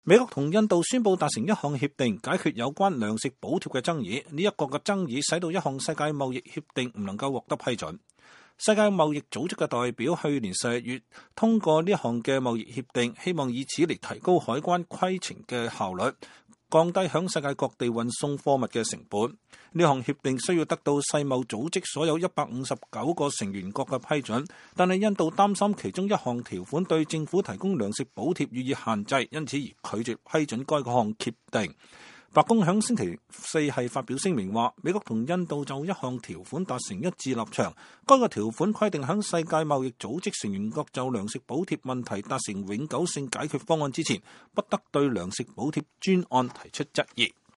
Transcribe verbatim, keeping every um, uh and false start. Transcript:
美國同印度宣布達成一項協定，解決有關糧食補貼嘅爭議。呢一個嘅爭議使到一項世界貿易協定唔能夠獲得批准。世界貿易組織嘅代表去年四月通過呢一項嘅貿易協定，希望以此嚟提高海關規程嘅效率，降低響世界各地運送貨物嘅成本。呢項協定需要得到世貿組織所有一百五十九個成員國嘅批准，但係印度擔心其中一項條款對政府提供糧食補貼予以限制，因此而拒絕批准該項協定。白宮響星期四係發表聲明話，美國同印度就一項條款達成一致立場。該個條款規定響世界貿易組織成員國就糧食補貼問題達成永久性解決方案之前，不得對糧食補貼專案提出質疑。